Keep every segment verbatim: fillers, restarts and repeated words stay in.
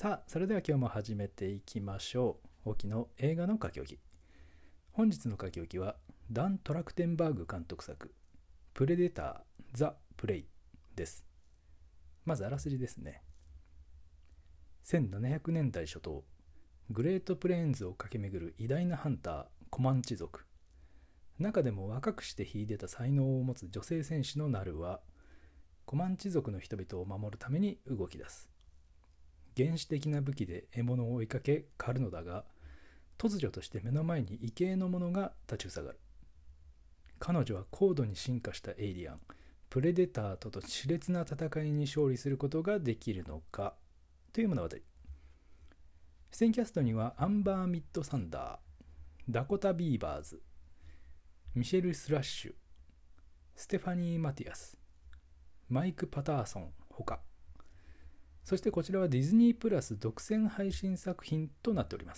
さあ、それでは今日も始めていきましょう。沖の映画の書き置き。本日の書き置きはダン・トラクテンバーグ監督作プレデター・ザ・プレイです。まずあらすじですね。せんななひゃくねんだい初頭、グレートプレーンズを駆け巡る偉大なハンターコマンチ族。中でも若くして秀でた才能を持つ女性戦士のナルはコマンチ族の人々を守るために動き出す。原始的な武器で獲物を追いかけ狩るのだが、突如として目の前に異形のものが立ちふさがる。彼女は高度に進化したエイリアンプレデターとと熾烈な戦いに勝利することができるのかという物語。出演キャストにはアンバー・ミッドサンダー、ダコタ・ビーバーズ、ミシェル・スラッシュ、ステファニー・マティアス、マイク・パターソンほか。そしてこちらはディズニープラス独占配信作品となっております。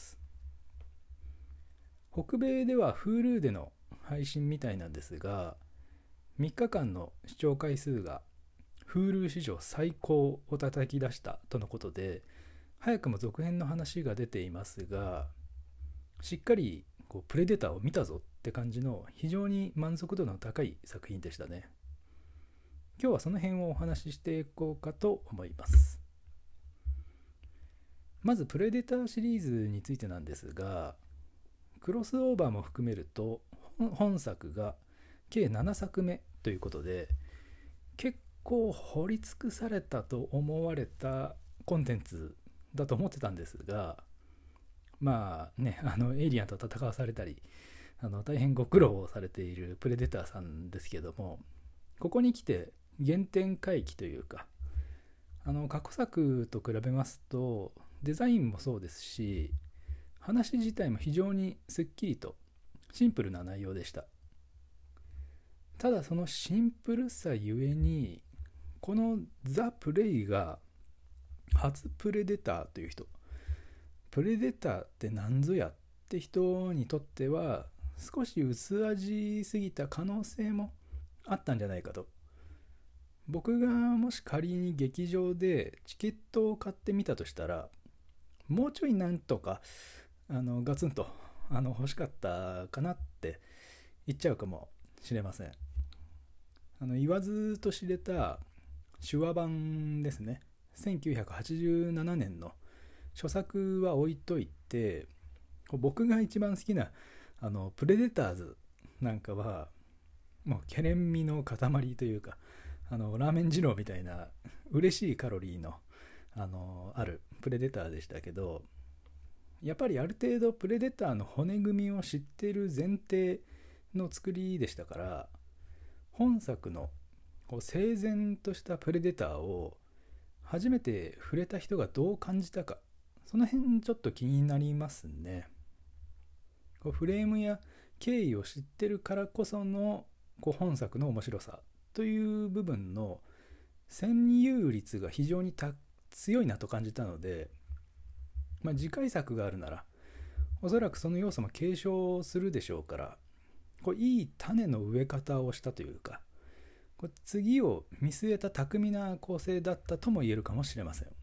北米では Hulu での配信みたいなんですが、みっかかんの視聴回数が Hulu 史上最高を叩き出したとのことで、早くも続編の話が出ていますが、しっかりこうプレデターを見たぞって感じの非常に満足度の高い作品でしたね。今日はその辺をお話ししていこうかと思います。まずプレデターシリーズについてなんですが、クロスオーバーも含めると本作が計ななさくめということで、結構掘り尽くされたと思われたコンテンツだと思ってたんですが、まあね、あのエイリアンと戦わされたり、あの大変ご苦労されているプレデターさんですけども、ここに来て原点回帰というか、あの過去作と比べますとデザインもそうですし、話自体も非常にすっきりとシンプルな内容でした。ただそのシンプルさゆえに、このザ・プレイが初プレデターという人、プレデターって何ぞやって人にとっては少し薄味すぎた可能性もあったんじゃないかと。僕がもし仮に劇場でチケットを買ってみたとしたら、もうちょいなんとかあのガツンとあの欲しかったかなって言っちゃうかもしれません。あの言わずと知れた手話版ですね。せんきゅうひゃくはちじゅうななねんの初作は置いといて、僕が一番好きなあのプレデターズなんかはもうケレン味の塊というか、あのラーメン二郎みたいな嬉しいカロリーのあのあるプレデターでしたけど、やっぱりある程度プレデターの骨組みを知っている前提の作りでしたから、本作のこう整然としたプレデターを初めて触れた人がどう感じたか、その辺ちょっと気になりますね。こうフレームや経緯を知ってるからこそのこう本作の面白さという部分の占有率が非常に強いなと感じたので、まあ、次回作があるならおそらくその要素も継承するでしょうから、こういい種の植え方をしたというか、こう次を見据えた巧みな構成だったとも言えるかもしれません。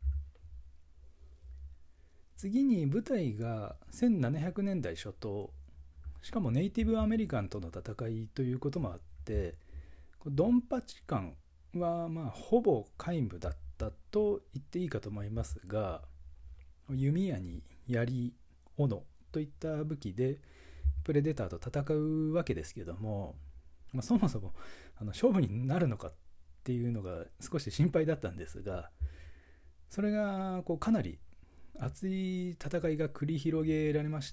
次に舞台がせんななひゃくねんだい初頭、しかもネイティブアメリカンとの戦いということもあって、ドンパチ感はまあほぼ皆無だったと言っていいかと思いますが、弓矢に槍、斧といった武器でプレデターと戦うわけですけども、まあ、そもそもあの勝負になるのかっていうのが少し心配だったんですが、それがこうかなり熱い戦いが繰り広げられまして、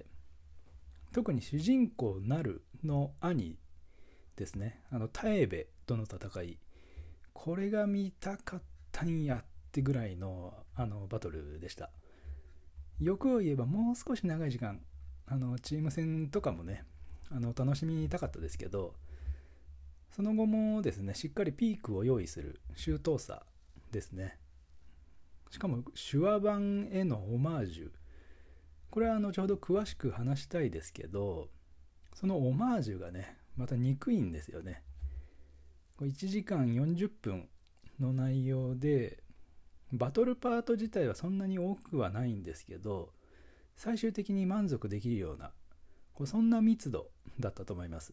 特に主人公ナルの兄ですね、あのタエベとの戦い、これが見たかったんやってぐらいのあのバトルでした。欲を言えばもう少し長い時間あのチーム戦とかもね、あの楽しみたかったですけど、その後もですね、しっかりピークを用意する周到さですね。しかも手話版へのオマージュ、これは後ほど詳しく話したいですけど、そのオマージュがねまた憎いんですよね。いちじかんよんじゅっぷんの内容でバトルパート自体はそんなに多くはないんですけど、最終的に満足できるような、そんな密度だったと思います。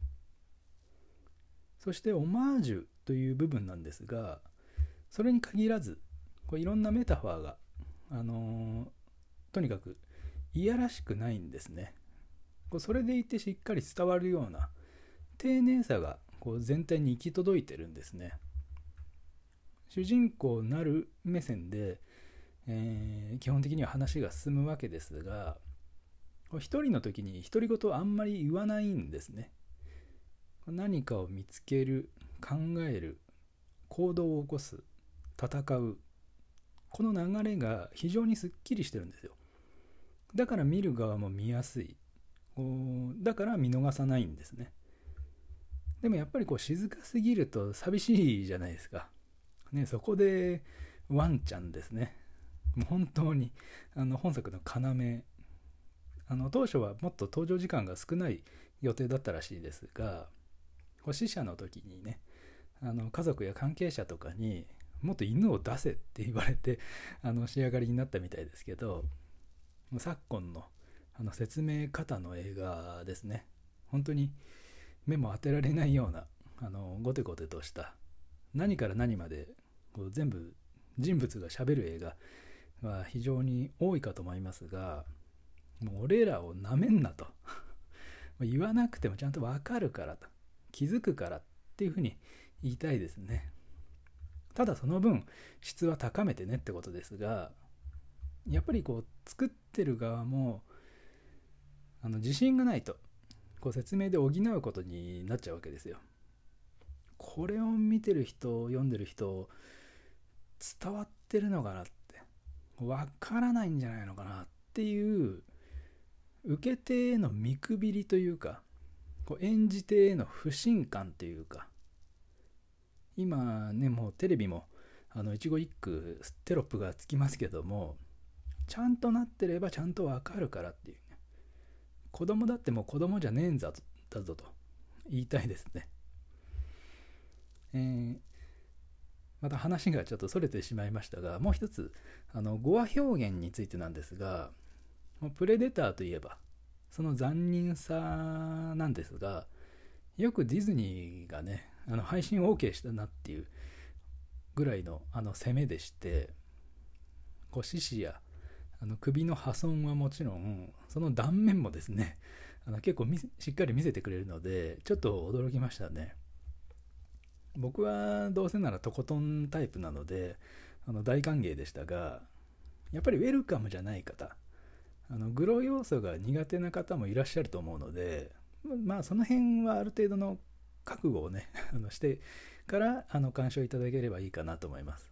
そしてオマージュという部分なんですが、それに限らずこういろんなメタファーが、あのー、とにかくいやらしくないんですね。こうそれでいてしっかり伝わるような丁寧さがこう全体に行き届いてるんですね。主人公なる目線で、えー、基本的には話が進むわけですが、一人の時に独り言をあんまり言わないんですね。何かを見つける、考える、行動を起こす、戦う、この流れが非常にすっきりしてるんですよ。だから見る側も見やすい、だから見逃さないんですね。でもやっぱりこう静かすぎると寂しいじゃないですかね。そこでワンちゃんですね。もう本当にあの本作の要、あの当初はもっと登場時間が少ない予定だったらしいですが、死者の時にね、あの家族や関係者とかにもっと犬を出せって言われてあの仕上がりになったみたいですけど、昨今のあの説明方の映画ですね。本当に目も当てられないようなあのゴテゴテとした何から何までこう全部人物がしゃべる映画は非常に多いかと思いますが、もう俺らをなめんなと言わなくてもちゃんと分かるからと、気づくからっていうふうに言いたいですね。ただその分質は高めてねってことですが、やっぱりこう作ってる側もあの自信がないとこう説明で補うことになっちゃうわけですよ。これを見てる人、読んでる人伝わってるのかなって、わからないんじゃないのかなっていう受け手への見くびりというか、こう演じ手への不信感というか、今ねもうテレビもあの一語一句テロップがつきますけども、ちゃんとなってればちゃんとわかるからっていう、ね、子供だってもう子供じゃねえんだぞと言いたいですね。えー、また話がちょっとそれてしまいましたが、もう一つあの語話表現についてなんですが、プレデターといえばその残忍さなんですが、よくディズニーがねあの配信 OK したなっていうぐらいのあの攻めでして、こう獅子やあの首の破損はもちろん、その断面もですねあの結構しっかり見せてくれるので、ちょっと驚きましたね。僕はどうせならとことんタイプなのであの大歓迎でしたが、やっぱりウェルカムじゃない方、あのグロ要素が苦手な方もいらっしゃると思うので、まあその辺はある程度の覚悟をねあのしてからあの鑑賞いただければいいかなと思います。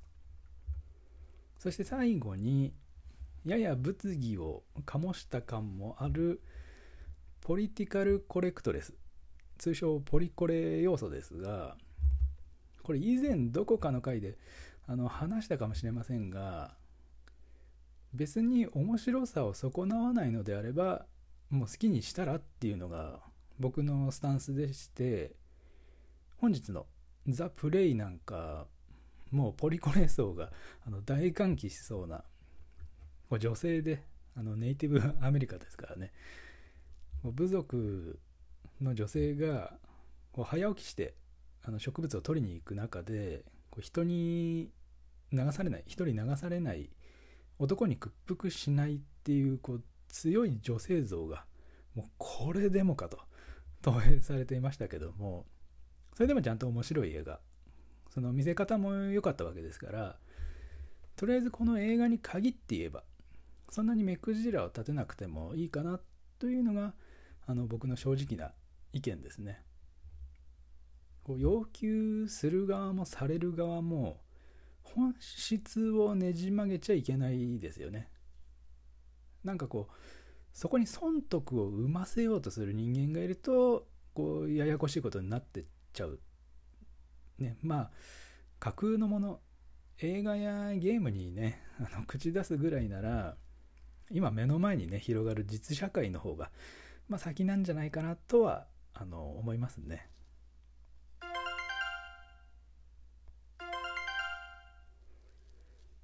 そして最後にやや物議を醸した感もあるポリティカルコレクトレス、通称ポリコレ要素ですが、これ以前どこかの回であの話したかもしれませんが、別に面白さを損なわないのであればもう好きにしたらっていうのが僕のスタンスでして、本日のザ・プレイなんかもうポリコレ層があの大歓喜しそうな、女性であのネイティブアメリカですからね、部族の女性がこう早起きしてあの植物を取りに行く中で、こう人に流されない、一人流されない、男に屈服しないっていう、こう強い女性像がもうこれでもかと投影されていましたけども、それでもちゃんと面白い映画、その見せ方も良かったわけですから、とりあえずこの映画に限って言えばそんなに目くじらを立てなくてもいいかなというのがあの僕の正直な意見ですね。こう要求する側もされる側も本質をねじ曲げちゃいけないですよね。なんかこうそこに損得を生ませようとする人間がいると、こうややこしいことになってっちゃうね。まあ架空のもの、映画やゲームにねあの口出すぐらいなら、今目の前にね広がる実社会の方が、まあ、先なんじゃないかなとはあの思いますね。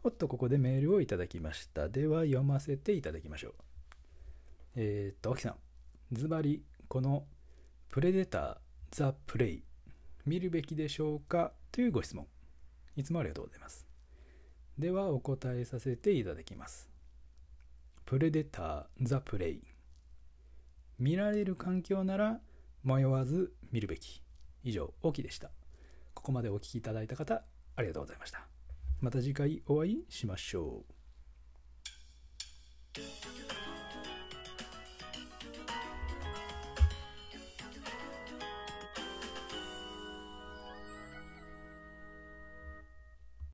おっと、ここでメールをいただきました。では読ませていただきましょう。えー、っと、沖さん、ズバリこのプレデター・ザ・プレイ見るべきでしょうかというご質問。いつもありがとうございます。ではお答えさせていただきます。プレデター・ザ・プレイ、見られる環境なら迷わず見るべき。以上、沖でした。ここまでお聞きいただいた方、ありがとうございました。また次回お会いしましょう。